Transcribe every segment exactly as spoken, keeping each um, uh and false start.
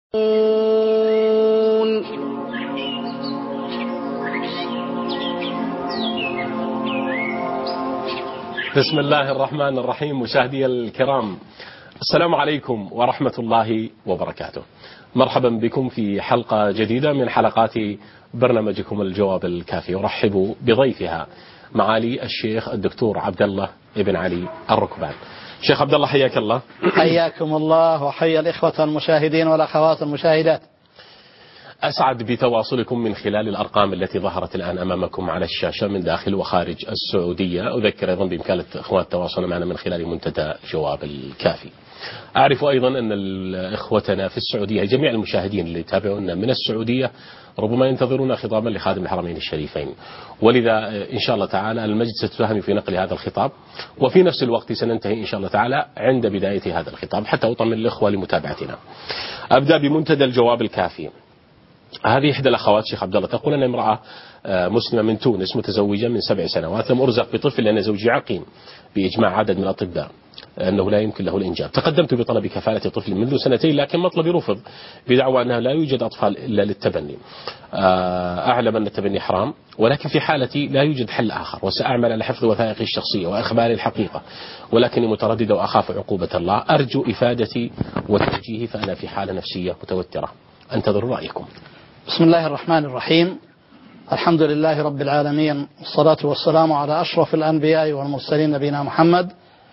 بسم الله الرحمن الرحيم. مشاهدي الكرام، السلام عليكم ورحمة الله وبركاته. مرحبا بكم في حلقة جديدة من حلقات برنامجكم الجواب الكافي. أرحب بضيفها معالي الشيخ الدكتور عبد الله ابن علي الركبان. شيخ عبد الله، حياك الله. حياكم الله وحيا الإخوة المشاهدين والأخوات المشاهدات. أسعد بتواصلكم من خلال الأرقام التي ظهرت الآن أمامكم على الشاشة من داخل وخارج السعودية. أذكر أيضا بإمكان الإخوان التواصل معنا من خلال منتدى جواب الكافي. أعرف أيضا أن إخوتنا في السعودية، جميع المشاهدين اللي يتابعونا من السعودية، ربما ينتظرون خطابا لخادم الحرمين الشريفين، ولذا إن شاء الله تعالى المجلس ستساهم في نقل هذا الخطاب، وفي نفس الوقت سننتهي إن شاء الله تعالى عند بداية هذا الخطاب حتى أطمن الإخوة لمتابعتنا. أبدأ بمنتدى الجواب الكافي. هذه إحدى الأخوات شيخ عبد الله تقول أن امرأة مسلمة من تونس متزوجة من سبع سنوات، لم أرزق بطفل لأن زوجي عقيم بإجماع عدد من الأطباء أنه لا يمكن له الإنجاب. تقدمت بطلب كفالة طفل منذ سنتين، لكن مطلبي رفض بدعوى أنها لا يوجد أطفال إلا للتبني. أعلم أن التبني حرام، ولكن في حالتي لا يوجد حل آخر، وسأعمل على حفظ وثائقي الشخصية وإخباري الحقيقة، ولكني مترددة وأخاف عقوبة الله. أرجو إفادتي وتوجيهي، فأنا في حالة نفسية متوترة. أنتظر رأيكم. بسم الله الرحمن الرحيم. الحمد لله رب العالمين، والصلاة والسلام على أشرف الأنبياء والمرسلين نبينا محمد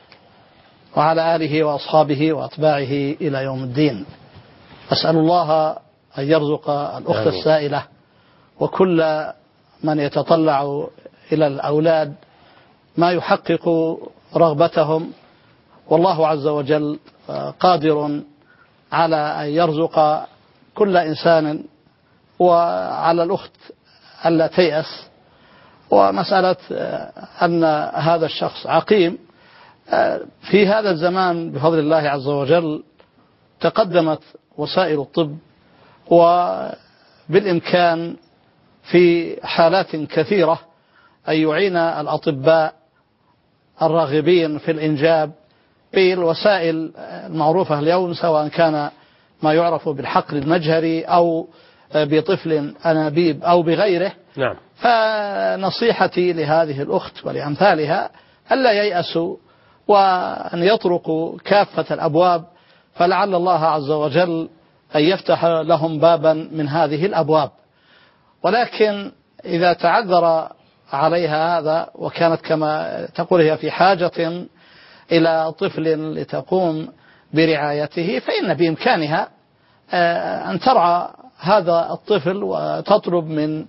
وعلى آله وأصحابه وأتباعه إلى يوم الدين. أسأل الله أن يرزق الأخت السائلة وكل من يتطلع إلى الأولاد ما يحقق رغبتهم، والله عز وجل قادر على أن يرزق كل إنسان، وعلى الأخت ألا تيأس. ومسألة أن هذا الشخص عقيم في هذا الزمان بفضل الله عز وجل تقدمت وسائل الطب، وبالإمكان في حالات كثيرة أن يعين الأطباء الراغبين في الإنجاب بالوسائل المعروفة اليوم، سواء كان ما يعرف بالحقن المجهري أو بطفل أنابيب أو بغيره. نعم. فنصيحتي لهذه الأخت ولأمثالها ألا ييأسوا وأن يطرقوا كافة الأبواب، فلعل الله عز وجل أن يفتح لهم بابا من هذه الأبواب. ولكن إذا تعذر عليها هذا وكانت كما تقول هي في حاجة إلى طفل لتقوم برعايته، فإن بإمكانها أن ترعى هذا الطفل وتطلب من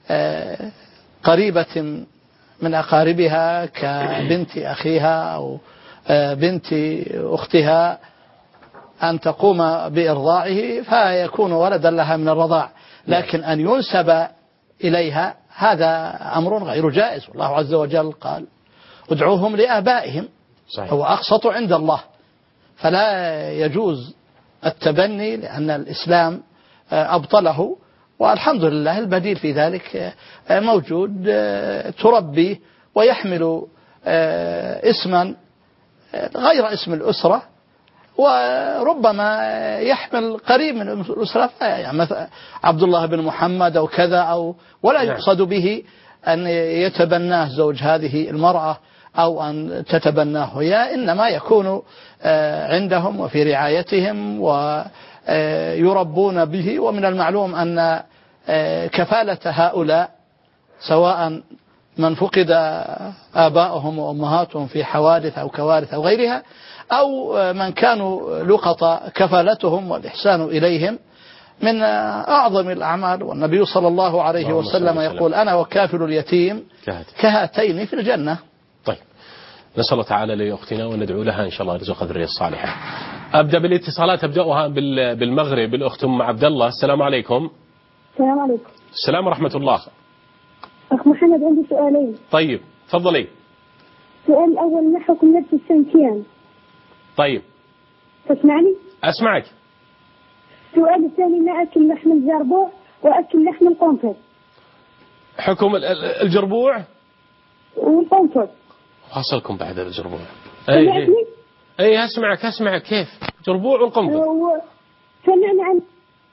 قريبة من أقاربها كبنت أخيها أو بنت أختها أن تقوم بإرضاعه فيكون ولدا لها من الرضاع. لكن أن ينسب إليها هذا أمر غير جائز، والله عز وجل قال ادعوهم لآبائهم هو أقسط عند الله. فلا يجوز التبني لأن الإسلام أبطله، والحمد لله البديل في ذلك موجود، تربي ويحمل اسما غير اسم الأسرة، وربما يحمل قريب من الأسرة، يعني مثلا عبد الله بن محمد أو كذا، أو ولا يقصد به أن يتبناه زوج هذه المرأة أو أن تتبناه هي، إنما يكون عندهم وفي رعايتهم ويربون به. ومن المعلوم أن كفالة هؤلاء سواء من فقد آباؤهم وأمهاتهم في حوادث أو كوارث أو غيرها، أو من كانوا لقطة، كفالتهم والإحسان إليهم من أعظم الأعمال. والنبي صلى الله عليه وسلم يقول أنا وكافل اليتيم كهاتين في الجنة. طيب، نسأل الله تعالى لأختنا وندعو لها إن شاء الله يرزقها الذرية الصالحة. أبدأ بالاتصالات، أبدأها بالمغرب بالأخت أم عبد الله. السلام عليكم. السلام عليكم. السلام ورحمة الله. أخ محمد، عندي سؤالين. طيب تفضلي. السؤال الأول، ما حكم لبس الشمسيان؟ طيب. تسمعني؟ أسمعك. السؤال الثاني، ما أكل لحم الجربوع وأكل لحم القنفذ؟ حكم الجربوع والقنفذ. واصلكم بعد الجربوع. أي أي أسمعك أسمعك كيف جربوع والقنفذ؟ سمعنا عن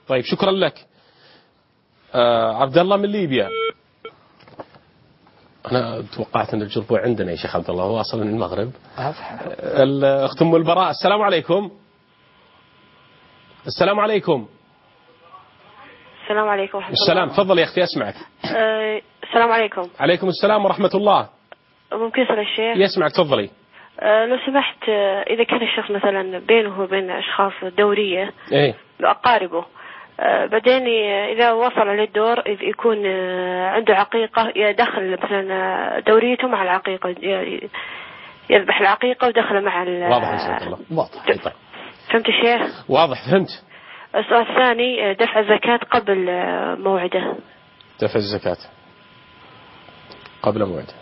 طيب شكرا لك. آه عبد الله من ليبيا. أنا توقعت أن الجربوع عندنا يا شيخ عبد الله، هو أصلا من المغرب. الأخت أم البراء. السلام عليكم. السلام عليكم. السلام عليكم ورحمة الله. السلام، تفضل يا أختي أسمعك. أه السلام عليكم. عليكم السلام ورحمة الله. ممكن أسأل الشيخ؟ يسمعك، تفضلي. أه لو سمحت، أه إذا كان الشخص مثلا بينه وبين أشخاص دورية، إيه؟ أقاربه، أه بعدين إذا وصل للدور يكون أه عنده عقيقة، يدخل مثلا دوريته مع العقيقة، يذبح العقيقة ودخل مع ال واضح إن شاء الله. واضح. طيب. فهمت الشيخ؟ واضح، فهمت. السؤال الثاني، دفع الزكاة قبل موعده. دفع الزكاة قبل موعده.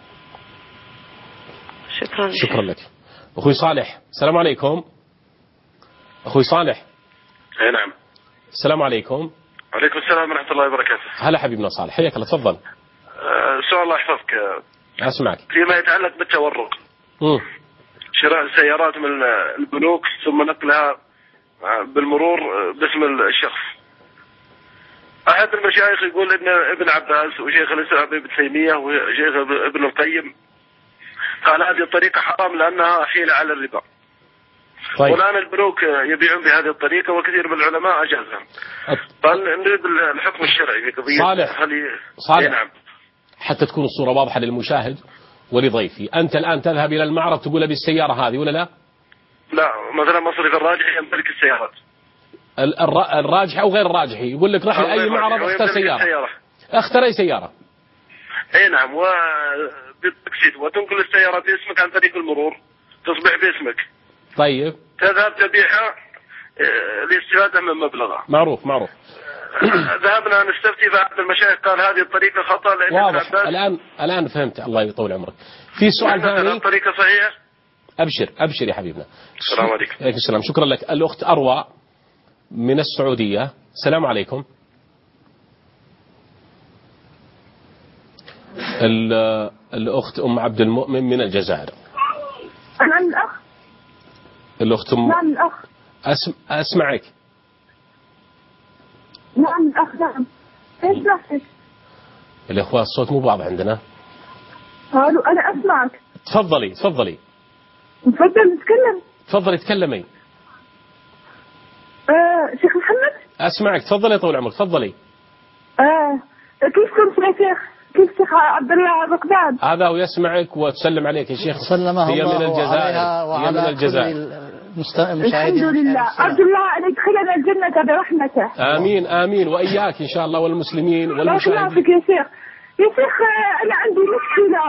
شكرا. شكرا لك. أخوي صالح. السلام عليكم. أخوي صالح. اي نعم. السلام عليكم. وعليكم السلام ورحمة الله وبركاته. هلا حبيبنا صالح، حياك الله، تفضل. أه سؤال الله يحفظك. أسمعك. فيما يتعلق بالتورق. مم. شراء السيارات من البنوك ثم نقلها بالمرور باسم الشخص. أحد المشايخ يقول إن ابن عباس وشيخ الإسلام ابن تيمية وشيخ ابن القيم قال هذه الطريقة حرام لأنها حيلة على الربا. طيب. والآن البنوك يبيعون بهذه الطريقة وكثير من العلماء أجازها. قال نريد الحكم الشرعي في قضية. صالح. هل... صالح. نعم. حتى تكون الصورة واضحة للمشاهد ولضيفي، أنت الآن تذهب إلى المعرض تقول أبي السيارة هذه ولا لا؟ لا، مثلا مصرف الراجح يمتلك السيارات. الراجح أو غير الراجح يقول لك رح لأي معرض اختر سيارة. سيارة. اختر أي سيارة. اي نعم، وبالتقسيط وتنقل السيارة باسمك عن طريق المرور تصبح باسمك. طيب. تذهب تبيعها لاستفادة من مبلغها. معروف معروف. ذهبنا نستفتي بعض المشايخ قال هذه الطريقة خطأ لأن واضح. الآن الآن فهمت، الله يطول عمرك. في سؤال ثاني. الطريقة صحيحة. أبشر أبشر يا حبيبنا. السلام عليكم. عليكم السلام، شكرا لك. الأخت أروى من السعودية. السلام عليكم. الأخت أم عبد المؤمن من الجزائر. نعم الأخ. الأخت أم. نعم الأخ. أسم... أسمعك. نعم الأخ. نعم. إيش نفسك؟ الإخوة الصوت مو واضح عندنا. قالوا أنا أسمعك. تفضلي تفضلي. تفضل نتكلم. تفضلي تكلمي. آه شيخ محمد. أسمعك، تفضلي طول عمرك، تفضلي. آه كيفكم يا شيخ؟ كيف شيخ عبد الله الرقبان؟ هذا هو يسمعك وتسلم عليك يا شيخ. سلمه هي الله من الجزائر. هي من الجزائر. الحمد لله. أرجو الله أن يدخلنا الجنة برحمته. آمين آمين، وإياك إن شاء الله والمسلمين والمشاهدين. الله يخليك يا شيخ. يا شيخ أنا عندي مشكلة.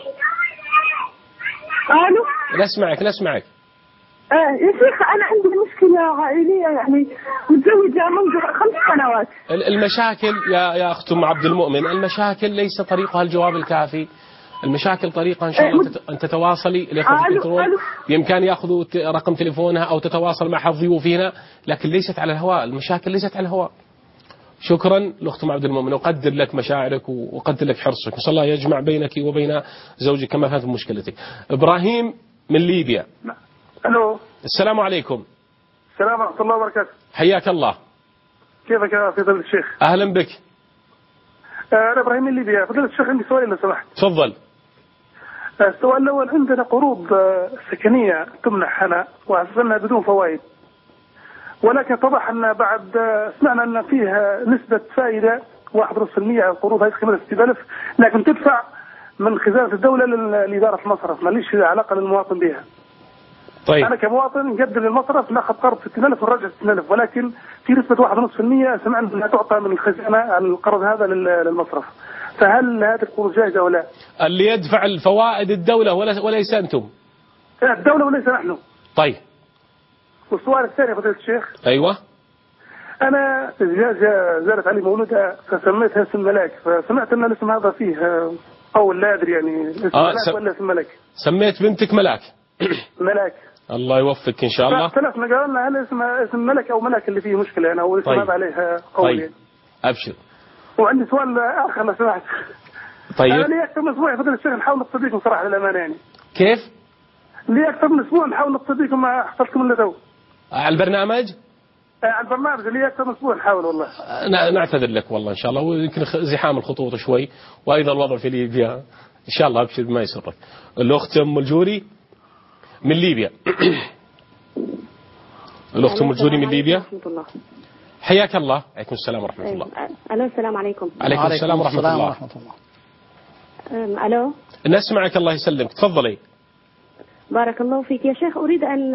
ألو. نسمعك نسمعك. آه يا شيخ أنا عندي مشكلة عائلية، يعني متزوجة منذ خمس سنوات. المشاكل يا يا أخت أم عبد المؤمن، المشاكل ليس طريقها الجواب الكافي. المشاكل طريقة إن شاء الله أن تتواصلي الإخوة في الكنترول، بإمكان يأخذوا رقم تليفونها أو تتواصل مع الضيوف هنا، لكن ليست على الهواء. المشاكل ليست على الهواء. شكرا الأخت أم عبد المؤمن، وقدر لك مشاعرك وقدر لك حرصك، إن شاء الله يجمع بينك وبين زوجك كما فهمت مشكلتك. إبراهيم من ليبيا. الو. السلام عليكم. السلام ورحمة الله وبركاته. حياك الله. كيفك يا فضيلة الشيخ؟ أهلا بك. أنا إبراهيم من ليبيا. فضيلة الشيخ عندي سؤال لو سمحت. تفضل. السؤال الأول، عندنا قروض سكنية تمنح هنا وأساسا بدون فوائد، ولكن اتضح أن بعد سمعنا أن فيها نسبة فائدة واحد ونصف بالمئة على القروض هذه قيمتها ستين ألف، لكن تدفع من خزانة الدولة لإدارة المصرف، ما ليش علاقة للمواطن بها. طيب. أنا كمواطن نقدم للمصرف ناخذ قرض ستين ألف ونرجع ستين ألف، ولكن في نسبة واحد ونصف بالمئة سمعنا أنها تعطى من الخزانة على القرض هذا للمصرف، فهل هذه القروض جائزة أو لا؟ اللي يدفع الفوائد الدولة وليس أنتم؟ الدولة وليس نحن. طيب. والسؤال الثاني فضيلة الشيخ. أيوة. أنا زوجة زارت علي مولودها فسميتها اسم ملاك، فسمعت أن الاسم هذا فيه قول لا أدري يعني اسم آه ملاك س... ولا اسم ملك. سميت بنتك ملاك. ملاك. الله يوفقك إن شاء الله. اختلفنا قالنا هل اسم اسم ملك أو ملاك اللي فيه مشكلة يعني، أو اسم طيب. هذا عليها قول. طيب. أبشر. وعندي سؤال آخر لو سمحت. طيب. أنا لي أكثر من أسبوع فضيلة الشيخ نحاول نتصل بكم صراحة للأمانة يعني. كيف؟ لي أكثر من أسبوع نحاول نتصل بكم ما حصلتكم إلا تو. على البرنامج؟ البرنامج اللي أكثر أسبوع نحاول والله. نعتذر لك والله إن شاء الله، ويمكن زحام الخطوط شوي، وأيضا الوضع في ليبيا إن شاء الله أبشر ما يسرك. الأخت أم الجوري من ليبيا. الأخت أم الجوري من ليبيا. حياك الله. عليكم السلام ورحمة الله. ألو السلام عليكم. عليكم السلام ورحمة الله. ورحمة الله. ألو. نسمعك الله يسلمك، تفضلي. بارك الله فيك يا شيخ. أريد أن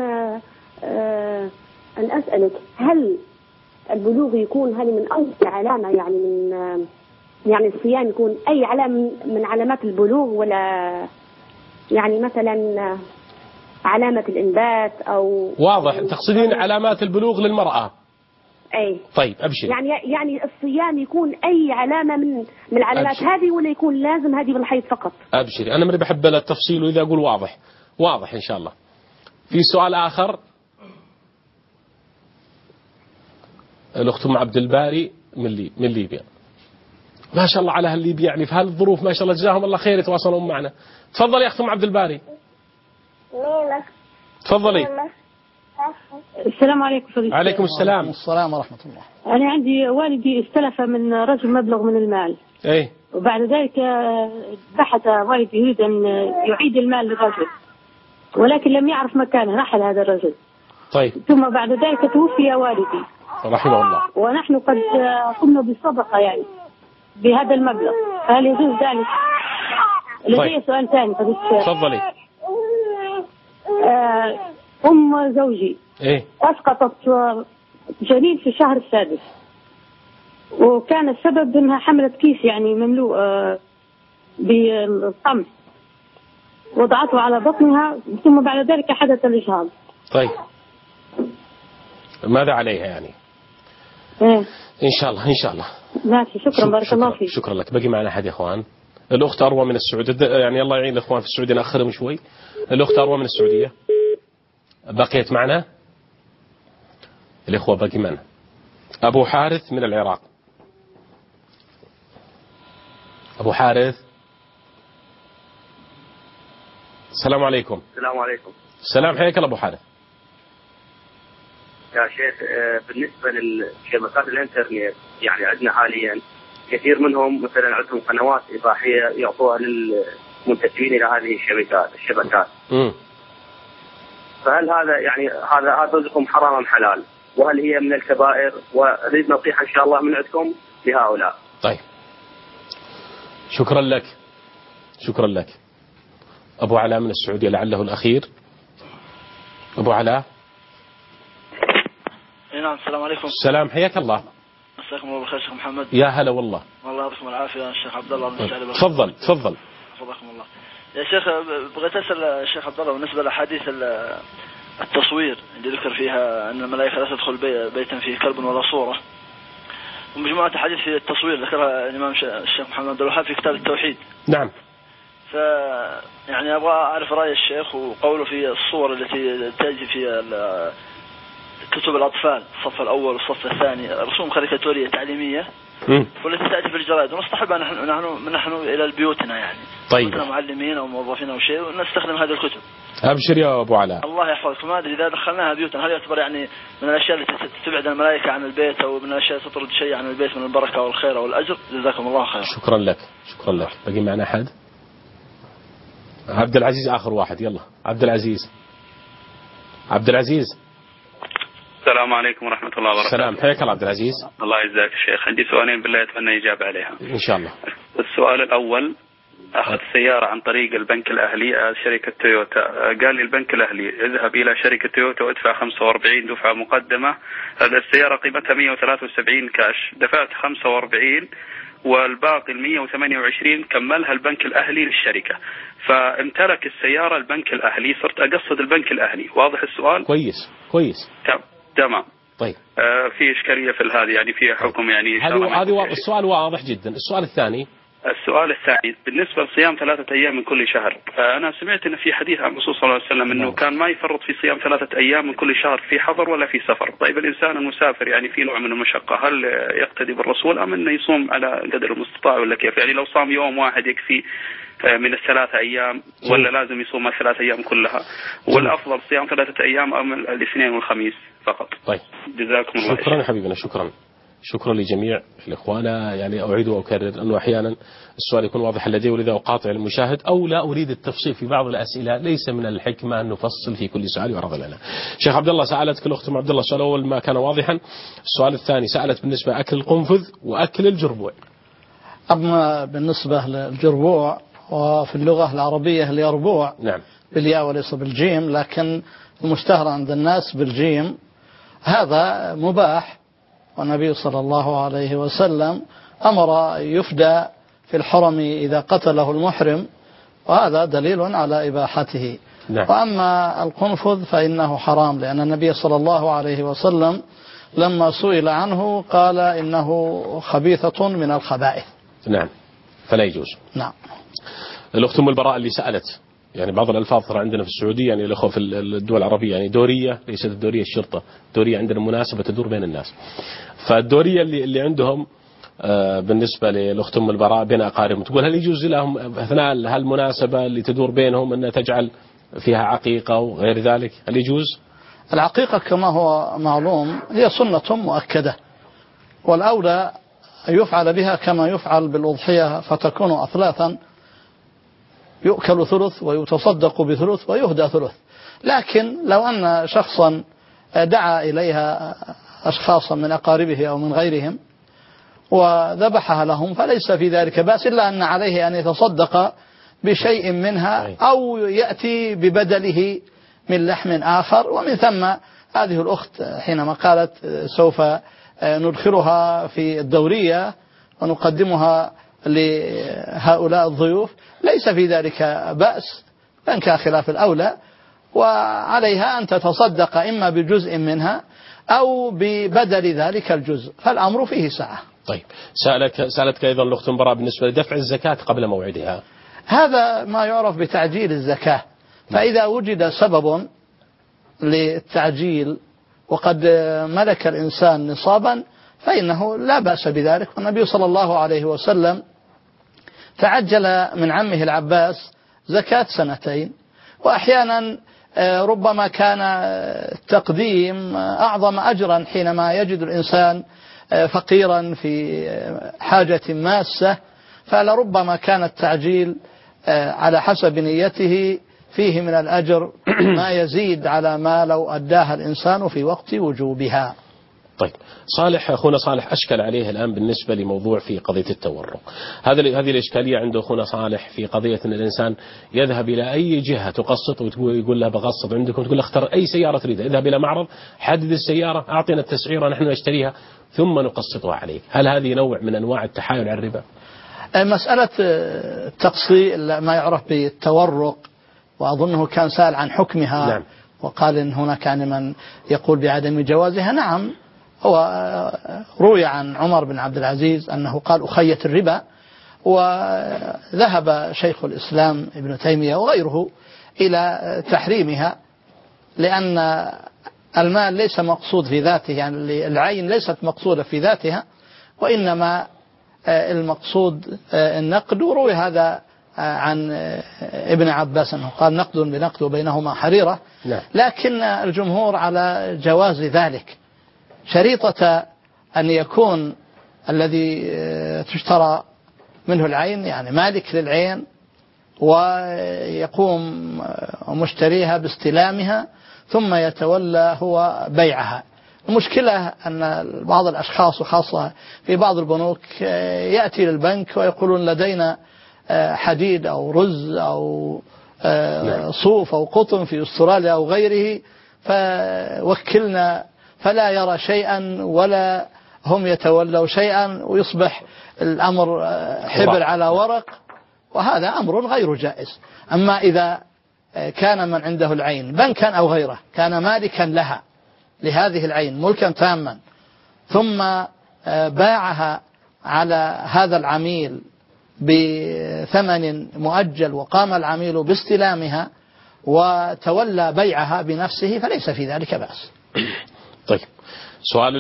أن أسألك، هل البلوغ يكون هل من أول علامة، يعني من يعني الصيام يكون أي علامة من علامات البلوغ، ولا يعني مثلا علامة الإنبات أو واضح تقصدين علامات البلوغ للمرأة؟ أي طيب أبشر. يعني يعني الصيام يكون أي علامة من من العلامات أبشر. هذه ولا يكون لازم هذه بالحيض فقط؟ أبشري، أنا من بحب التفصيل، وإذا أقول واضح واضح إن شاء الله. في سؤال آخر، الأخت أم عبد الباري من لي من ليبيا. ما شاء الله على أهل ليبيا، يعني في هالظروف ما شاء الله جزاهم الله خير يتواصلون معنا. تفضلي يا أخت أم عبد الباري. تفضلي. السلام عليكم فضيلة. عليكم السلام. وعليكم السلام ورحمة الله. أنا عندي والدي استلف من رجل مبلغ من المال. إيه. وبعد ذلك بحث والدي يريد أن يعيد المال للرجل، ولكن لم يعرف مكانه، رحل هذا الرجل. طيب. ثم بعد ذلك توفي والدي رحمه الله، ونحن قد قمنا بالصدقة يعني بهذا المبلغ، فهل يجوز ذلك؟ لدي طيب. سؤال ثاني فضيلة. تفضلي. أم زوجي إيه؟ أسقطت جنين في الشهر السادس، وكان السبب أنها حملت كيس يعني مملوء بالقمح، وضعته على بطنها، ثم بعد ذلك حدث الإجهاض. طيب ماذا عليها يعني؟ إيه؟ إن شاء الله إن شاء الله. ماشي، شكرا, شكرا بارك شكرا الله فيك. شكرا لك. بقي معنا أحد يا إخوان. الأخت أروى من السعودية، يعني الله يعين الإخوان في السعودية، نأخرهم شوي. الأخت أروى من السعودية بقيت معنا. الإخوة باقي معنا. أبو حارث من العراق. أبو حارث. السلام عليكم. السلام عليكم. السلام، حياك الله أبو حارث. يا شيخ بالنسبة للشبكات الانترنت، يعني عندنا حاليا كثير منهم مثلا عندهم قنوات إباحية يعطوها للمنتسبين إلى هذه الشبكات الشبكات. م. فهل هذا يعني هذا هذا رزقهم حرام أم حلال؟ وهل هي من الكبائر؟ ونريد نصيحة إن شاء الله من عندكم لهؤلاء. طيب شكرا لك شكرا لك. أبو علاء من السعودية لعله الأخير. أبو علاء. نعم السلام عليكم. السلام، حياك الله. مساكم الله بالخير شيخ محمد. يا هلا والله. الله يعطيكم العافية الشيخ عبد الله. تفضل تفضل. حفظكم الله. يا شيخ بغيت أسأل الشيخ عبد الله بالنسبة لحديث التصوير اللي ذكر فيها أن الملائكة لا تدخل بيتا فيه كلب ولا صورة، ومجموعة أحاديث في التصوير ذكرها الإمام الشيخ محمد عبد الوهاب في كتاب التوحيد. نعم. ف يعني أبغى أعرف رأي الشيخ وقوله في الصور التي تأتي في كتب الأطفال الصف الأول والصف الثاني، رسوم كاريكاتورية تعليمية م. والتي تأتي في الجرائد، ونصطحبها نحن نحن نحن إلى بيوتنا يعني. طيب. مثل معلمين أو موظفين أو شيء، ونستخدم هذه الكتب. أبشر يا أبو علاء. الله يحفظك. ما أدري إذا دخلناها بيوتنا هل يعتبر يعني من الأشياء التي تبعد الملائكة عن البيت، أو من الأشياء التي تطرد شيء عن البيت من البركة والخير والأجر. جزاكم الله خير. شكرا لك شكرا لك. بقي معنا أحد. عبد العزيز آخر واحد. يلا عبد العزيز. عبد العزيز. السلام عليكم ورحمة الله وبركاته. السلام، حياك الله عبد العزيز. الله يجزاك الشيخ. عندي سؤالين بالله أتمنى إجابة عليها إن شاء الله. السؤال الأول، أخذ سيارة عن طريق البنك الأهلي شركة تويوتا، قال لي البنك الأهلي اذهب إلى شركة تويوتا وادفع خمسة وأربعين دفعة مقدمة. هذا السيارة قيمتها مئة وثلاثة وسبعين كاش، دفعت خمسة وأربعين والباقي مئة وثمانية وعشرين كملها البنك الأهلي للشركة، فامتلك السيارة البنك الأهلي. صرت أقصد البنك الأهلي. واضح السؤال؟ كويس كويس تمام. طيب آه في إشكالية في هذه يعني فيها حكم يعني هذه هذه السؤال واضح جدا. السؤال الثاني السؤال الثاني بالنسبة لصيام ثلاثة أيام من كل شهر، أنا سمعت أن في حديث عن الرسول صلى الله عليه وسلم أنه كان ما يفرط في صيام ثلاثة أيام من كل شهر في حضر ولا في سفر. طيب الإنسان المسافر يعني في نوع من المشقة، هل يقتدي بالرسول أم أنه يصوم على قدر المستطاع ولا كيف؟ يعني لو صام يوم واحد يكفي من الثلاثة أيام ولا لازم يصوم الثلاثة أيام كلها؟ والأفضل صيام ثلاثة أيام أم الاثنين والخميس فقط؟ طيب جزاكم الله شكرا يا حبيبنا، شكرا شكرا لجميع الإخوان. يعني أعيد وأكرر أنه أحيانا السؤال يكون واضحا لدي ولذا أقاطع المشاهد أو لا أريد التفصيل في بعض الأسئلة. ليس من الحكمة أن نفصل في كل سؤال يعرض لنا. شيخ عبد الله سألتك الأخت عبد الله السؤال الأول ما كان واضحا. السؤال الثاني سألت بالنسبة أكل القنفذ وأكل الجربوع. أما بالنسبة للجربوع وفي اللغة العربية اليربوع نعم بالياء وليس بالجيم، لكن المشتهر عند الناس بالجيم، هذا مباح، والنبي صلى الله عليه وسلم أمر يفدى في الحرم إذا قتله المحرم، وهذا دليل على إباحته. نعم. وأما القنفذ فإنه حرام، لأن النبي صلى الله عليه وسلم لما سئل عنه قال إنه خبيثة من الخبائث. نعم فلا يجوز. نعم. الأخت أم البراء اللي سألت، يعني بعض الألفاظ ترى عندنا في السعودية، يعني الأخوة في الدول العربية، يعني دورية ليست الدورية الشرطة، دورية عندنا مناسبة تدور بين الناس. فالدورية اللي اللي عندهم آه بالنسبة للأخت أم البراء بين أقاربهم، تقول هل يجوز لهم أثناء هالمناسبة اللي تدور بينهم أن تجعل فيها عقيقة وغير ذلك؟ هل يجوز؟ العقيقة كما هو معلوم هي سنة مؤكدة، والأولى يفعل بها كما يفعل بالأضحية، فتكون أثلاثا، يؤكل ثلث ويتصدق بثلث ويهدى ثلث. لكن لو أن شخصا دعا إليها أشخاصا من أقاربه أو من غيرهم وذبحها لهم فليس في ذلك بأس، إلا أن عليه أن يتصدق بشيء منها أو يأتي ببدله من لحم آخر. ومن ثم هذه الأخت حينما قالت سوف ندخلها في الدورية ونقدمها لهؤلاء الضيوف، ليس في ذلك بأس، لأن كان خلاف الأولى، وعليها أن تتصدق إما بجزء منها أو ببدل ذلك الجزء، فالأمر فيه سعة. طيب سألك سألتك أيضا الأخت براء بالنسبة لدفع الزكاة قبل موعدها. هذا ما يعرف بتعجيل الزكاة، فإذا وجد سبب للتعجيل وقد ملك الإنسان نصابا فإنه لا بأس بذلك. والنبي صلى الله عليه وسلم تعجل من عمه العباس زكاة سنتين، وأحيانا ربما كان التقديم أعظم أجرا حينما يجد الإنسان فقيرا في حاجة ماسة، فلربما كان التعجيل على حسب نيته فيه من الأجر ما يزيد على ما لو أداها الإنسان في وقت وجوبها. طيب صالح أخونا صالح أشكل عليه الآن بالنسبة لموضوع في قضية التورق. هذا هذه الإشكالية عند أخونا صالح في قضية أن الإنسان يذهب إلى أي جهة تقسط ويقول لها بقسط عندكم، تقول اختر أي سيارة تريدها، اذهب إلى معرض حدد السيارة أعطينا التسعير ونحن نشتريها ثم نقسطها عليك. هل هذه نوع من أنواع التحايل على الربا؟ مسألة التقسيط ما يعرف بالتورق، وأظنه كان سأل عن حكمها. نعم. وقال إن هناك يعني من يقول بعدم جوازها. نعم، هو روي عن عمر بن عبد العزيز أنه قال أخيت الربا، وذهب شيخ الإسلام ابن تيمية وغيره إلى تحريمها، لأن المال ليس مقصود في ذاته، يعني العين ليست مقصودة في ذاتها، وإنما المقصود النقد. وروي هذا عن ابن عباس أنه قال نقد بنقد وبينهما حريرة. لا. لكن الجمهور على جواز ذلك، شريطة أن يكون الذي تشترى منه العين يعني مالك للعين، ويقوم مشتريها باستلامها ثم يتولى هو بيعها. المشكلة أن بعض الأشخاص وخاصة في بعض البنوك يأتي للبنك ويقولون لدينا حديد أو رز أو صوف أو قطن في أستراليا أو غيره، فوكلنا، فلا يرى شيئا ولا هم يتولوا شيئا، ويصبح الأمر حبر على ورق، وهذا أمر غير جائز. أما إذا كان من عنده العين بنكا أو غيره كان مالكا لها لهذه العين ملكا تاما، ثم باعها على هذا العميل بثمن مؤجل وقام العميل باستلامها وتولى بيعها بنفسه فليس في ذلك بأس. طيب، سؤال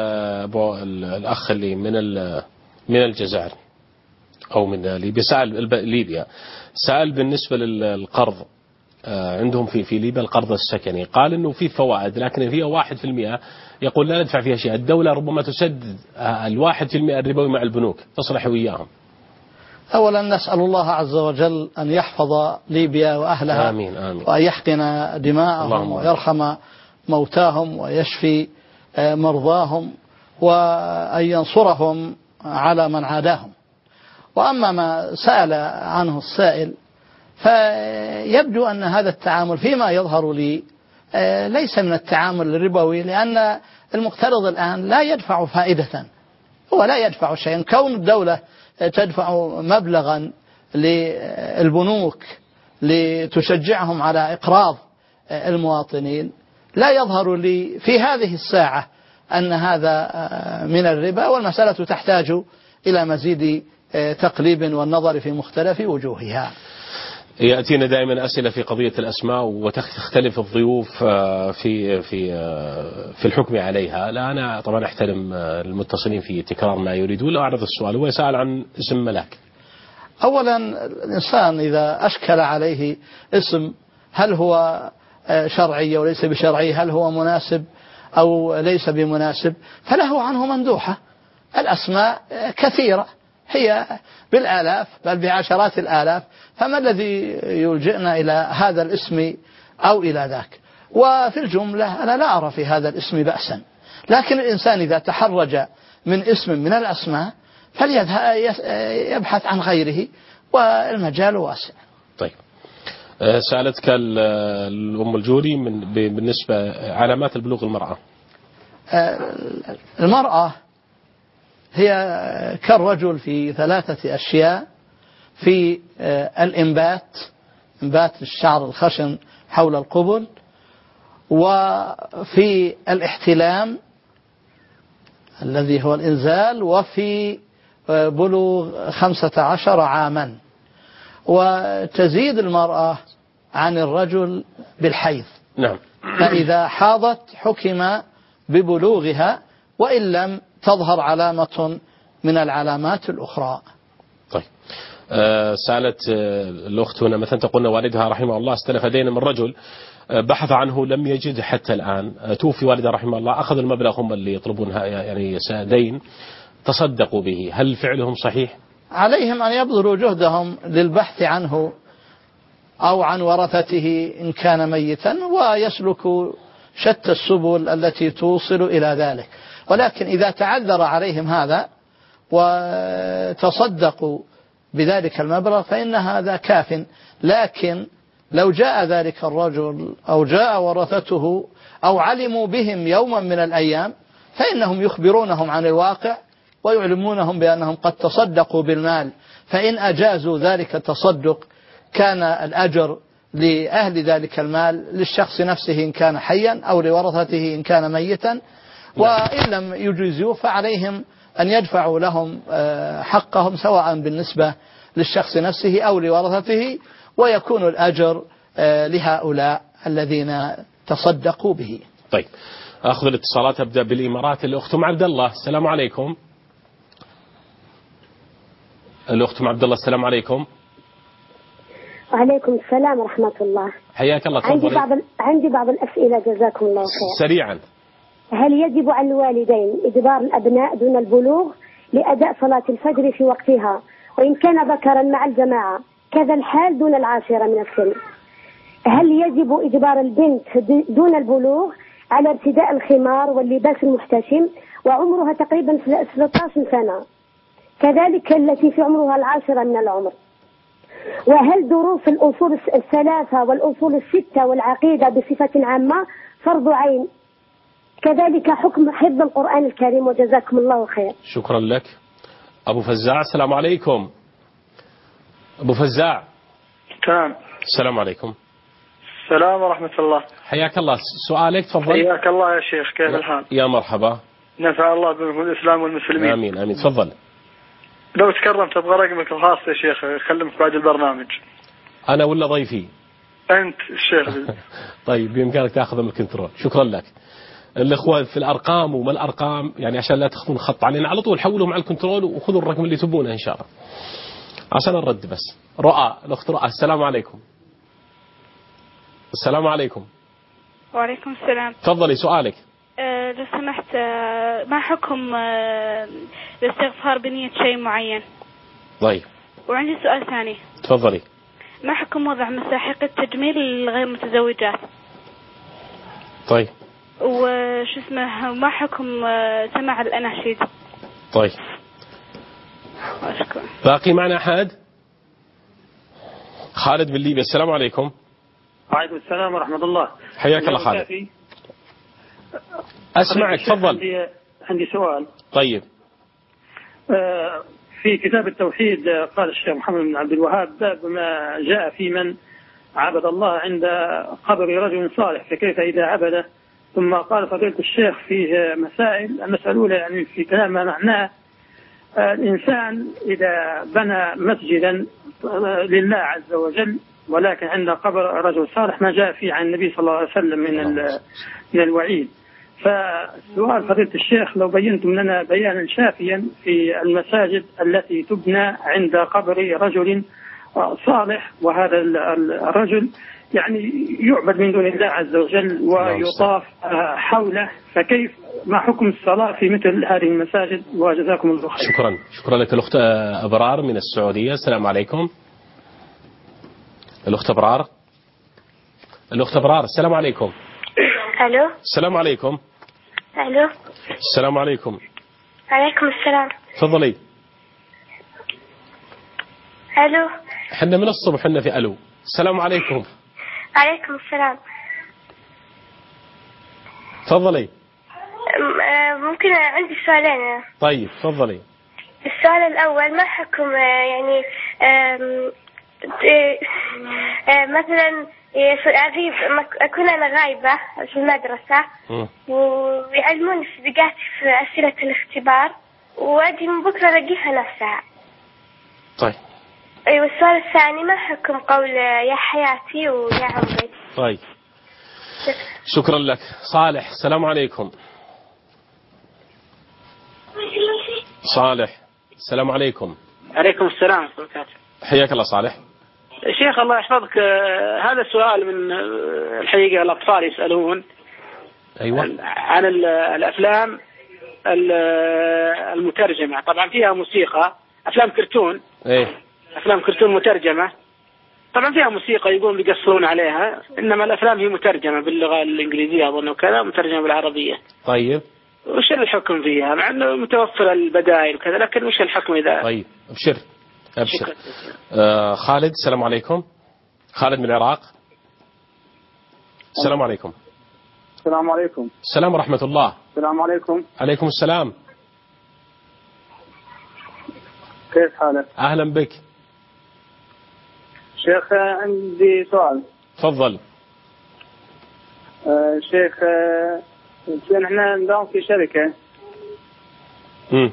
الأخ اللي من من الجزائر أو من ليبيا، سأل ليبيا سأل بالنسبة للقرض عندهم في في ليبيا القرض السكني، قال إنه في فوائد لكن فيها واحد في المئة، يقول لا ندفع فيها شيء، الدولة ربما تسدد الواحد في المئة الربوي مع البنوك، تصلح وياهم. أولا نسأل الله عز وجل أن يحفظ ليبيا وأهلها، آمين آمين، وأن يحقن دماءهم ويرحم موتاهم ويشفي مرضاهم وأن ينصرهم على من عاداهم. وأما ما سأل عنه السائل فيبدو أن هذا التعامل فيما يظهر لي ليس من التعامل الربوي، لأن المقترض الآن لا يدفع فائدة، هو لا يدفع شيئا. كون الدولة تدفع مبلغا للبنوك لتشجعهم على إقراض المواطنين لا يظهر لي في هذه الساعة أن هذا من الربا، والمسألة تحتاج إلى مزيد تقليب والنظر في مختلف وجوهها. يأتينا دائما أسئلة في قضية الأسماء وتختلف الضيوف في في في الحكم عليها. لا، أنا طبعا أحترم المتصلين في تكرار ما يريدون. لو أعرض السؤال، هو يسأل عن اسم ملاك. أولا الإنسان إذا أشكل عليه اسم هل هو شرعي وليس بشرعي، هل هو مناسب أو ليس بمناسب، فله عنه مندوحة. الأسماء كثيرة، هي بالآلاف بل بعشرات الآلاف، فما الذي يلجئنا إلى هذا الاسم أو إلى ذاك؟ وفي الجملة أنا لا أرى في هذا الاسم بأسا، لكن الإنسان إذا تحرج من اسم من الأسماء فليبحث عن غيره والمجال واسع. طيب، سألتك الأم الجوري من بالنسبة علامات البلوغ المرأة. المرأة هي كالرجل في ثلاثة أشياء: في الإنبات، إنبات الشعر الخشن حول القبل، وفي الاحتلام الذي هو الإنزال، وفي بلوغ خمسة عشر عاما. وتزيد المرأة عن الرجل بالحيض. نعم. فإذا حاضت حكم ببلوغها وإن لم تظهر علامة من العلامات الأخرى. طيب، أه سألت الأخت هنا مثلا تقول والدها رحمه الله استلف دين من رجل، بحث عنه لم يجد حتى الآن، توفي والدها رحمه الله، أخذ المبلغ هم اللي يطلبونها يعني دين، تصدقوا به، هل فعلهم صحيح؟ عليهم أن يبذلوا جهدهم للبحث عنه أو عن ورثته إن كان ميتا، ويسلكوا شتى السبل التي توصل إلى ذلك. ولكن إذا تعذر عليهم هذا وتصدقوا بذلك المبلغ فإن هذا كاف. لكن لو جاء ذلك الرجل أو جاء ورثته أو علموا بهم يوما من الأيام فإنهم يخبرونهم عن الواقع ويعلمونهم بأنهم قد تصدقوا بالمال، فإن أجازوا ذلك التصدق كان الأجر لأهل ذلك المال للشخص نفسه إن كان حيا أو لورثته إن كان ميتا، وإن لم يجيزوا فعليهم أن يدفعوا لهم حقهم سواء بالنسبة للشخص نفسه أو لورثته، ويكون الأجر لهؤلاء الذين تصدقوا به. طيب، أخذ الاتصالات. أبدأ بالإمارات. الأخت أم عبد الله، السلام عليكم. الأخت أم عبد الله، السلام عليكم. وعليكم السلام ورحمة الله. حياك الله. عندي بعض عندي بعض الأسئلة جزاكم الله خير. سريعا. هل يجب على الوالدين إجبار الأبناء دون البلوغ لأداء صلاة الفجر في وقتها وإن كان ذكرا مع الجماعة، كذا الحال دون العاشرة من السن؟ هل يجب إجبار البنت دون البلوغ على ارتداء الخمار واللباس المحتشم وعمرها تقريبا ثلاثة عشر سنة، كذلك التي في عمرها العاشرة من العمر؟ وهل دروس الأصول الثلاثة والأصول الستة والعقيدة بصفة عامة فرض عين؟ كذلك حكم حفظ القرآن الكريم، وجزاكم الله خير. شكرا لك. أبو فزاع، السلام عليكم. أبو فزاع. تمام. السلام عليكم. السلام ورحمة الله. حياك الله، سؤالك تفضل. حياك الله يا شيخ، كيف الحال؟ يا مرحبا. نفع الله بكم الإسلام والمسلمين. آمين آمين، تفضل. لو تكرمت أبغى رقمك الخاص يا شيخ أكلمك بعد البرنامج. أنا ولا ضيفي؟ أنت الشيخ. طيب بإمكانك تأخذ من الكنترول. شكرا لك. الأخوة في الأرقام وما الأرقام يعني عشان لا تاخذون خط علينا على طول حولوا مع الكنترول وخذوا الرقم اللي تبونه إن شاء الله عشان الرد. بس رؤى، الأخت رؤى، السلام عليكم. السلام عليكم. وعليكم السلام. تفضلي سؤالك. أه لو سمحت، أه ما حكم أه الاستغفار بنية شيء معين؟ طيب. وعندي سؤال ثاني. تفضلي. ما حكم وضع مساحيق التجميل للغير متزوجات؟ طيب. وش اسمه، ما حكم أه سماع الأناشيد؟ طيب. أشكر. باقي معنا أحد؟ خالد من ليبيا. السلام عليكم. وعليكم السلام ورحمة الله. حياك الله خالد. أسمعك تفضل. عندي, عندي سؤال. طيب. في كتاب التوحيد قال الشيخ محمد بن عبد الوهاب باب ما جاء في من عبد الله عند قبر رجل صالح فكيف إذا عبده. ثم قال فضيلة الشيخ فيه مسائل. المسألة الأولى يعني في كلام ما معناه الإنسان إذا بنى مسجدا لله عز وجل ولكن عند قبر رجل صالح ما جاء فيه عن النبي صلى الله عليه وسلم من من الوعيد. فسؤال فضيلة الشيخ لو بينتم لنا بيانا شافيا في المساجد التي تبنى عند قبر رجل صالح وهذا الرجل يعني يعبد من دون الله عز وجل ويطاف حوله، فكيف ما حكم الصلاة في مثل هذه المساجد؟ وجزاكم الله خير. شكرا. شكرا لك الأخت أبرار من السعودية. السلام عليكم. الأخت أبرار. الأخت أبرار السلام عليكم. ألو. السلام عليكم. ألو. السلام عليكم. عليكم السلام. تفضلي. ألو. حنا من الصبح حنا في ألو. السلام عليكم. عليكم السلام. تفضلي. ممكن عندي سؤالين. طيب تفضلي. السؤال الأول ما حكم يعني مثلا أغيب أكون أنا غايبة في المدرسة ويعلموني في دقاتي في أسئلة الاختبار وأجي من بكرة ألاقيها نفسها. طيب. أيوة. السؤال الثاني ما حكم قول يا حياتي ويا عمري؟ طيب. شكرا لك. صالح السلام عليكم. صالح السلام عليكم. عليكم السلام ورحمة الله وبركاته. حياك الله صالح. شيخ الله يحفظك، هذا سؤال من الحقيقة الأطفال يسألون. أيوة. عن الأفلام المترجمة، طبعا فيها موسيقى، أفلام كرتون. إيه. أفلام كرتون مترجمة طبعا فيها موسيقى يقولون بيقصرون عليها، إنما الأفلام هي مترجمة باللغة الإنجليزية أظن وكذا، مترجمة بالعربية. طيب. وش الحكم فيها مع أنه متوفر البدائل وكذا، لكن وش الحكم إذا؟ طيب أبشر أبشر. آه خالد السلام عليكم. خالد من العراق. السلام عليكم. السلام عليكم. السلام ورحمة الله. السلام عليكم. عليكم السلام. كيف حالك؟ أهلا بك. شيخ عندي سؤال. تفضل. آه شيخ آه احنا نداوم في شركة. امم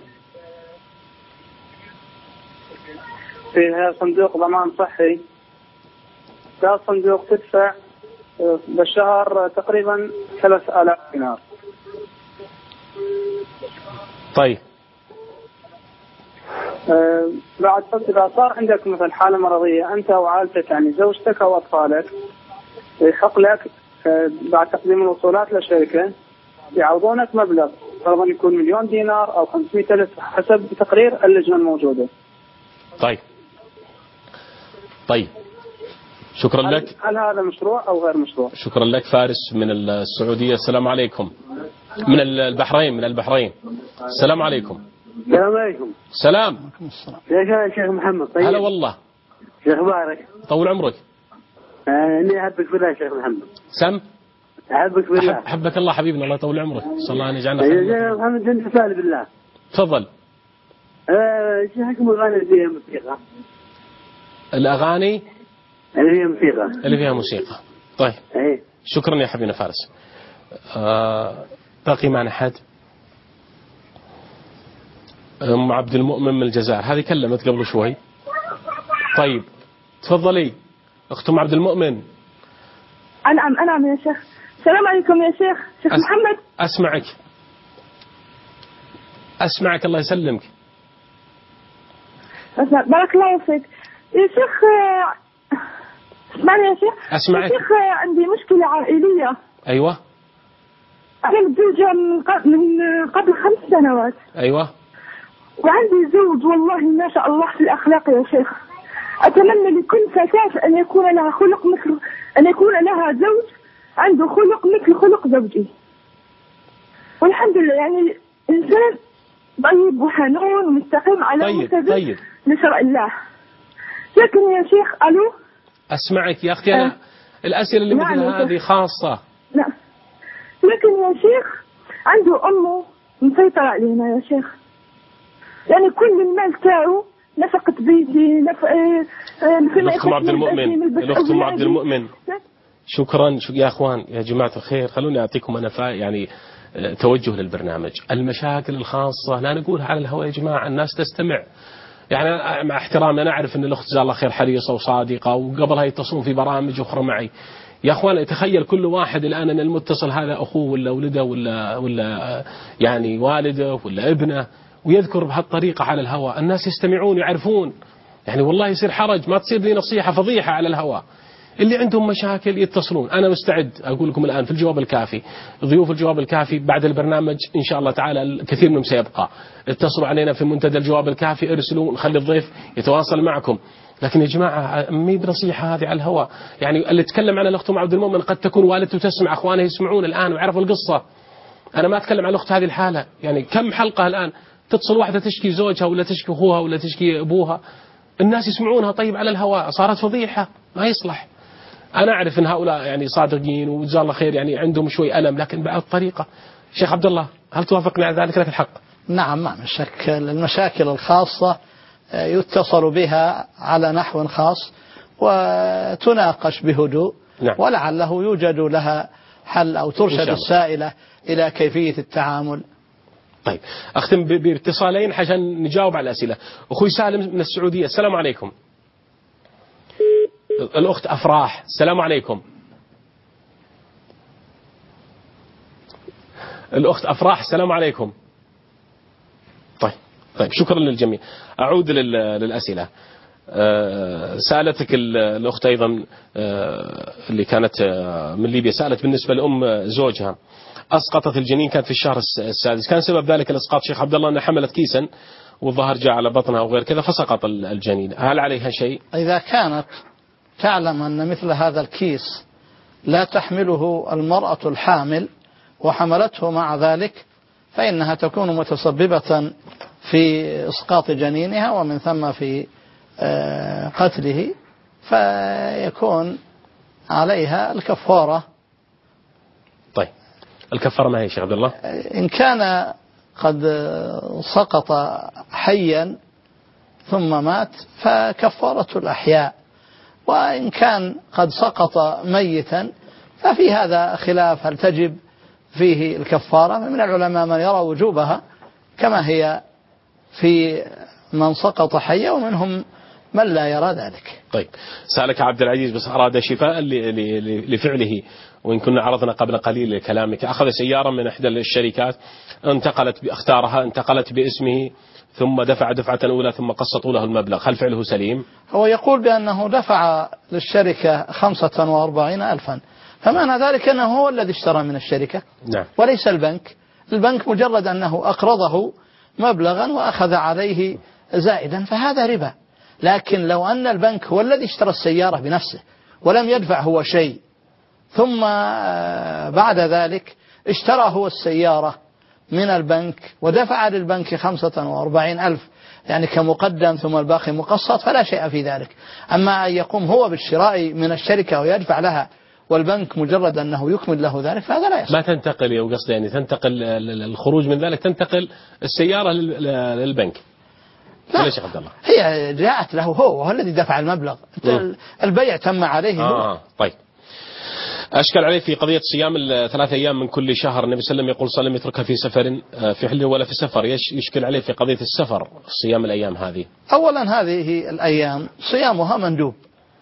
فيها صندوق ضمان صحي. هذا الصندوق تدفع بالشهر تقريبا ثلاث آلاف دينار. طيب. آه بعد إذا صار عندك مثلا حالة مرضية أنت وعائلتك يعني زوجتك أو أطفالك يحق لك آه بعد تقديم الوصولات للشركة يعوضونك مبلغ فرضا يكون مليون دينار أو خمسمائة ألف حسب تقرير اللجنة الموجودة. طيب. طيب. شكرا هل لك. هل هذا مشروع أو غير مشروع؟ شكرا لك. فارس من السعودية. السلام عليكم. من البحرين. من البحرين. السلام عليكم. السلام عليكم. سلام. يا شيخ محمد. طيب. هلا والله. شيخ مبارك. طول عمرك. آه إني أحبك بالله يا شيخ محمد. سم. أحبك بالله. أحب حبك الله حبيبنا، الله يطول عمرك. صلى الله أن يجعلنا خير. يا شيخ محمد عندي سؤال بالله. تفضل. آه شو حكم الأغاني اللي فيها موسيقى؟ الأغاني اللي فيها موسيقى. اللي فيها موسيقى. طيب. أيه. شكرا يا حبيبنا فارس. آه باقي معنا حد؟ أم عبد المؤمن من الجزائر، هذه كلمت قبل شوي. طيب تفضلي أخت أم عبد المؤمن. أنعم أنعم يا شيخ. السلام عليكم يا شيخ. شيخ أس... محمد. أسمعك أسمعك الله يسلمك. أسمع. بارك الله فيك يا شيخ. اسمعني يا شيخ. أسمعك. يا شيخ عندي مشكلة عائلية. أيوة. أنا متزوجة من قبل من قبل خمس سنوات. أيوة. وعندي زوج والله ما شاء الله في الأخلاق يا شيخ. أتمنى لكل فتاة أن يكون لها خلق مثل أن يكون لها زوج عنده خلق مثل خلق زوجي. والحمد لله يعني إنسان طيب وحنون ومستقيم على طيب متبع طيب لشرع الله. لكن يا شيخ ألو. أسمعك يا أختي. أنا أه. الأسئلة اللي مثل نعم هذه خاصة. لا لكن يا شيخ عنده أمه مسيطرة علينا يا شيخ. يعني كل المال تاعو نفقة بيتي نف... الأخت أم عبد المؤمن الأخت أم عبد المؤمن شكرا يا أخوان يا جماعة الخير. خلوني أعطيكم أنا يعني توجه للبرنامج. المشاكل الخاصة لا نقولها على الهواء يا جماعة، الناس تستمع. يعني مع احترامي أنا أعرف أن الأخت جزاها الله خير حريصة وصادقة وقبلها يتصلون في برامج أخرى معي. يا أخوان يتخيل كل واحد الآن أن المتصل هذا أخوه ولا ولده ولا ولا يعني والده ولا ابنه ويذكر بهالطريقة على الهواء، الناس يستمعون يعرفون. يعني والله يصير حرج، ما تصير لي نصيحة فضيحة على الهواء. اللي عندهم مشاكل يتصلون. أنا مستعد أقول لكم الآن في الجواب الكافي، ضيوف الجواب الكافي بعد البرنامج إن شاء الله تعالى الكثير منهم سيبقى. اتصلوا علينا في منتدى الجواب الكافي، ارسلوا نخلي الضيف يتواصل معكم. لكن يا جماعة مي بنصيحة هذه على الهواء. يعني اللي تكلم عنها الأخت أم عبد المؤمن قد تكون والدته تسمع، أخوانها يسمعون الآن ويعرفوا القصة. أنا ما أتكلم عن الأخت هذه الحالة. يعني كم حلقة الآن تتصل واحدة تشكي زوجها ولا تشكي أخوها ولا تشكي أبوها، الناس يسمعونها طيب على الهواء، صارت فضيحة ما يصلح. أنا أعرف أن هؤلاء يعني صادقين وجزاه الله خير يعني عندهم شوي ألم، لكن بهذه الطريقة. شيخ عبد الله هل توافقني على ذلك؟ لك الحق. نعم ما شك. المشاكل الخاصة يتصل بها على نحو خاص وتناقش بهدوء. نعم. ولعله يوجد لها حل أو ترشد السائلة إلى كيفية التعامل. طيب أختم باتصالين عشان نجاوب على الأسئلة. أخوي سالم من السعودية، السلام عليكم. الأخت أفراح، السلام عليكم. الأخت أفراح السلام عليكم. طيب طيب شكرا للجميع. أعود للأسئلة. أه سألتك الأخت أيضا أه اللي كانت من ليبيا، سألت بالنسبة لأم زوجها أسقطت الجنين، كانت في الشهر السادس، كان سبب ذلك الإسقاط شيخ عبد الله أنها حملت كيسا والظهر جاء على بطنها وغير كذا فسقط الجنين، هل عليها شيء؟ إذا كانت تعلم أن مثل هذا الكيس لا تحمله المرأة الحامل وحملته مع ذلك فإنها تكون متسببة في إسقاط جنينها ومن ثم في قتله، فيكون عليها الكفارة. طيب الكفارة ما هي شيخ عبد الله؟ إن كان قد سقط حيا ثم مات فكفارة الأحياء، وإن كان قد سقط ميتا ففي هذا خلاف هل تجب فيه الكفارة. من العلماء من يرى وجوبها كما هي في من سقط حيا ومنهم من لا يرى ذلك. طيب سألك عبد العزيز بس أراد شفاء لفعله، وإن كنا عرضنا قبل قليل كلامك، أخذ سيارة من إحدى الشركات انتقلت اختارها انتقلت باسمه ثم دفع دفعة أولى ثم قسطوا له المبلغ، هل فعله سليم؟ هو يقول بأنه دفع للشركة خمسة وأربعين ألفا، فمعنى ذلك أنه هو الذي اشترى من الشركة. نعم. وليس البنك. البنك مجرد أنه أقرضه مبلغا وأخذ عليه زائدا فهذا ربا. لكن لو أن البنك هو الذي اشترى السيارة بنفسه ولم يدفع هو شيء ثم بعد ذلك اشترى هو السيارة من البنك ودفع للبنك خمسة وأربعين ألف يعني كمقدم ثم الباقي مقسط فلا شيء في ذلك. أما أن يقوم هو بالشراء من الشركة ويدفع لها والبنك مجرد أنه يكمل له ذلك فهذا لا يصح. ما تنتقل يا قصد يعني تنتقل الخروج من ذلك تنتقل السيارة للبنك. لا شيخ عبد الله هي جاءت له هو وهو الذي دفع المبلغ. البيع تم عليه. آه طيب أشكل عليه في قضية صيام الثلاث أيام من كل شهر. النبي صلى الله عليه وسلم يقول صلى الله يتركها في سفر في حل ولا في سفر. يشكل عليه في قضية السفر صيام الأيام هذه. أولا هذه الأيام صيامها مندوب،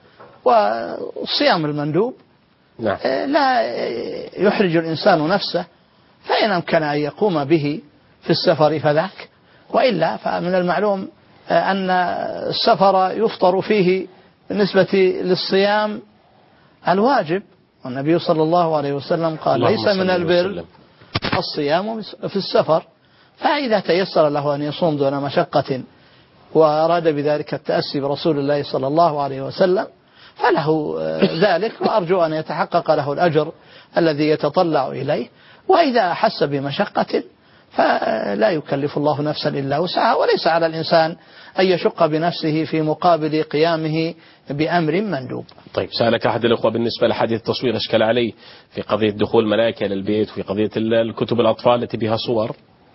والصيام المندوب نعم. لا يحرج الإنسان نفسه، فإن أمكن أن يقوم به في السفر فذاك، وإلا فمن المعلوم أن السفر يفطر فيه بالنسبة للصيام الواجب، والنبي صلى الله عليه وسلم قال ليس من البر الصيام في السفر. فإذا تيسر له أن يصوم دون مشقة وأراد بذلك التأسي برسول الله صلى الله عليه وسلم فله ذلك، وأرجو أن يتحقق له الأجر الذي يتطلع إليه. وإذا أحس بمشقة فلا يكلف الله نفسا إلا وسعها، وليس على الإنسان أن يشق بنفسه في مقابل قيامه بأمر مندوب. طيب، سألك أحد الأخوة بالنسبة لحديث التصوير أشكل عليه في قضية دخول ملائكة إلى البيت وفي قضية الكتب الأطفال التي بها صور.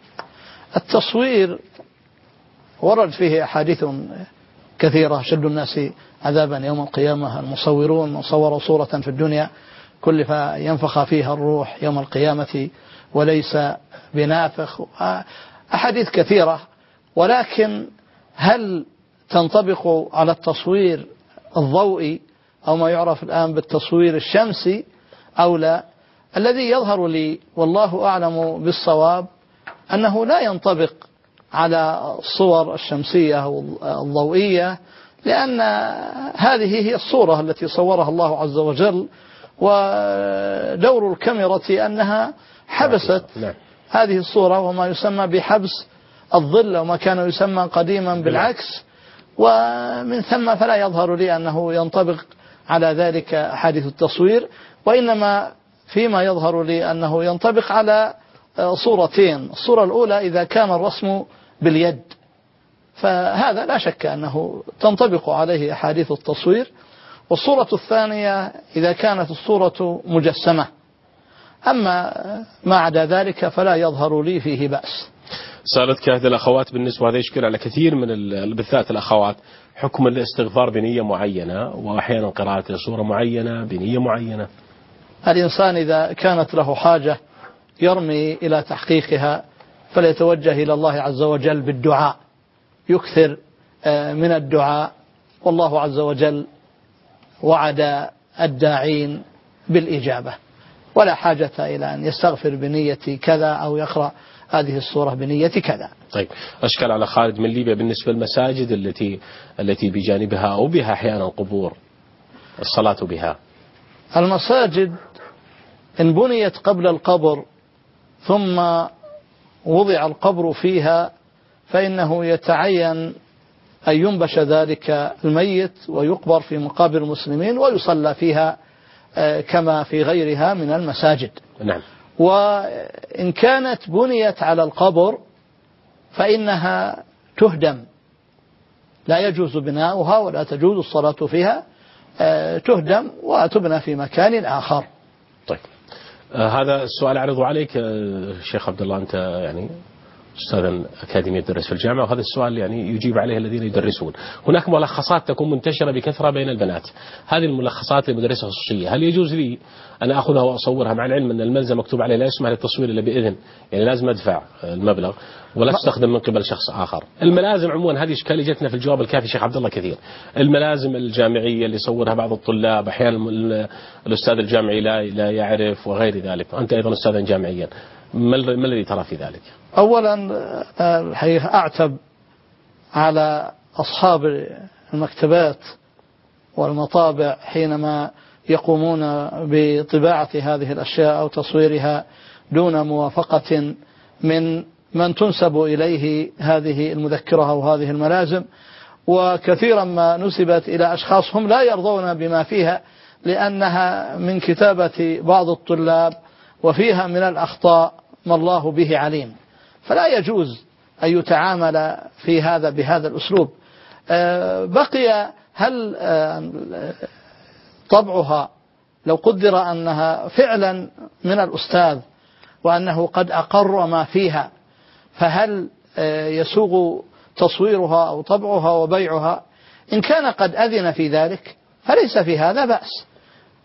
التصوير ورد فيه أحاديث كثيرة: شد الناس عذابا يوم القيامة المصورون، من صوروا صورة في الدنيا كلف ينفخ فيها الروح يوم القيامة وليس بنافخ. أحاديث كثيرة، ولكن هل تنطبق على التصوير الضوئي أو ما يعرف الآن بالتصوير الشمسي أو لا؟ الذي يظهر لي والله أعلم بالصواب أنه لا ينطبق على الصور الشمسية أو الضوئية، لأن هذه هي الصورة التي صورها الله عز وجل، ودور الكاميرا أنها حبست هذه الصورة، وما يسمى بحبس الظل وما كان يسمى قديما بالعكس. ومن ثم فلا يظهر لي أنه ينطبق على ذلك حادث التصوير، وإنما فيما يظهر لي أنه ينطبق على صورتين: الصورة الأولى إذا كان الرسم باليد فهذا لا شك أنه تنطبق عليه أحاديث التصوير، والصورة الثانية إذا كانت الصورة مجسمة. أما ما عدا ذلك فلا يظهر لي فيه بأس. سألتك أحد الأخوات بالنسبة هذا يشكل على كثير من بالذات الأخوات حكم الاستغفار بنية معينة، وأحيانا قراءة سورة معينة بنية معينة. الإنسان إذا كانت له حاجة يرمي إلى تحقيقها فليتوجه إلى الله عز وجل بالدعاء، يكثر من الدعاء، والله عز وجل وعد الداعين بالإجابة، ولا حاجة إلى أن يستغفر بنية كذا أو يقرأ هذه الصورة بنية كذا. طيب، أشكال على خالد من ليبيا بالنسبة للمساجد التي التي بجانبها أو بها أحيانا قبور، الصلاة بها. المساجد إن بنيت قبل القبر ثم وضع القبر فيها فإنه يتعين أن ينبش ذلك الميت ويقبر في مقابر المسلمين ويصلى فيها كما في غيرها من المساجد. نعم. وإن كانت بنيت على القبر فإنها تهدم، لا يجوز بناؤها ولا تجوز الصلاة فيها، تهدم وتبنى في مكان آخر. طيب، آه هذا السؤال أعرضه عليك آه شيخ عبد الله، أنت يعني أستاذ أكاديمية يدرس في الجامعة، وهذا السؤال يعني يجيب عليه الذين يدرسون. هناك ملخصات تكون منتشرة بكثرة بين البنات، هذه الملخصات لمدرسة خصوصية، هل يجوز لي أن أخذها وأصورها مع العلم أن الملزم مكتوب عليه لا يسمح للتصوير إلا بإذن، يعني لازم أدفع المبلغ ولا تستخدم من قبل شخص آخر؟ الملازم عموما هذه إشكالية جتنا في الجواب الكافي شيخ عبد الله كثير. الملازم الجامعية اللي يصورها بعض الطلاب، أحيانا الأستاذ الجامعي لا لا يعرف وغير ذلك، وأنت أيضا أستاذا جامعيا، ما الذي ترى في ذلك؟ أولا الحقيقة أعتب على أصحاب المكتبات والمطابع حينما يقومون بطباعة هذه الأشياء أو تصويرها دون موافقة من من تنسب إليه هذه المذكرة أو هذه الملازم، وكثيرا ما نسبت إلى أشخاص هم لا يرضون بما فيها لأنها من كتابة بعض الطلاب وفيها من الأخطاء ما الله به عليم، فلا يجوز أن يتعامل في هذا بهذا الأسلوب. بقي هل طبعها لو قدر أنها فعلا من الأستاذ وأنه قد أقر ما فيها، فهل يسوغ تصويرها أو طبعها وبيعها؟ إن كان قد أذن في ذلك فليس في هذا بأس،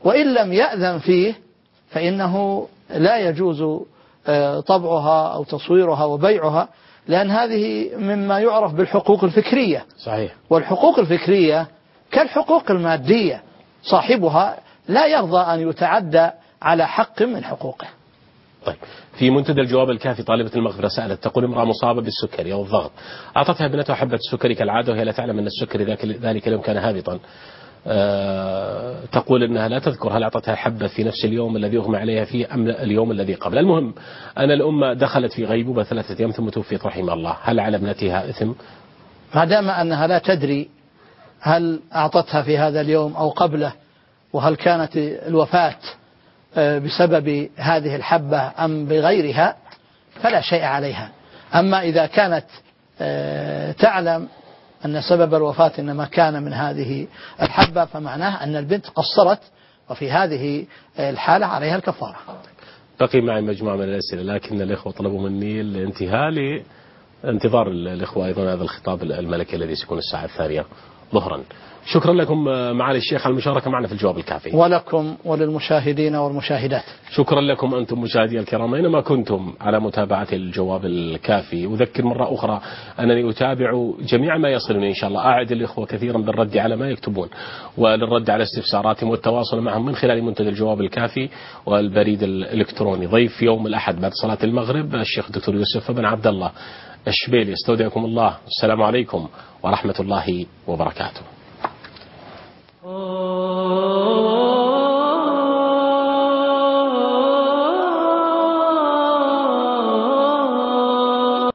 وإن لم يأذن فيه فإنه لا يجوز طبعها أو تصويرها وبيعها، لأن هذه مما يعرف بالحقوق الفكرية. صحيح. والحقوق الفكرية كالحقوق المادية، صاحبها لا يرضى أن يتعدى على حق من حقوقه. طيب، في منتدى الجواب الكافي طالبة المغفرة سألت تقول امرأة مصابة بالسكري أو الضغط، أعطتها ابنتها حبة السكري كالعادة وهي لا تعلم أن السكري ذلك اليوم كان هابطا. أه تقول أنها لا تذكر هل أعطتها حبة في نفس اليوم الذي أغمى عليها فيه أم اليوم الذي قبل. المهم أن الأم دخلت في غيبوبة ثلاثة أيام ثم توفيت رحمها الله. هل على ابنتها إثم؟ ما دام أنها لا تدري هل أعطتها في هذا اليوم أو قبله، وهل كانت الوفاة بسبب هذه الحبة أم بغيرها، فلا شيء عليها. أما إذا كانت تعلم أن سبب الوفاة إنما كان من هذه الحبة فمعناه أن البنت قصرت، وفي هذه الحالة عليها الكفارة. بقي معي مجموعة من الأسئلة لكن الإخوة طلبوا مني الانتهاء لانتظار الإخوة أيضا هذا الخطاب الملكي الذي سيكون الساعة الثانية ظهرا. شكرا لكم معالي الشيخ على المشاركة معنا في الجواب الكافي. ولكم وللمشاهدين والمشاهدات. شكرا لكم أنتم مشاهدي الكرام أينما كنتم على متابعة الجواب الكافي. أذكر مرة أخرى أنني أتابع جميع ما يصلني إن شاء الله. أعد الإخوة كثيرا بالرد على ما يكتبون وللرد على استفساراتهم والتواصل معهم من خلال منتدى الجواب الكافي والبريد الإلكتروني. ضيف يوم الأحد بعد صلاة المغرب الشيخ الدكتور يوسف بن عبد الله الشبيلي. استودعكم الله. السلام عليكم ورحمة الله وبركاته.